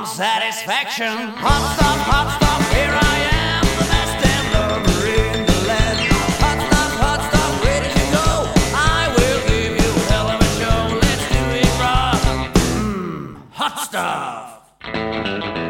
satisfaction. Hot stuff, here I am, the best damn lover in the land. Hot stuff, ready to go. I will give you a hell of a show. Let's do it raw. Hot stuff.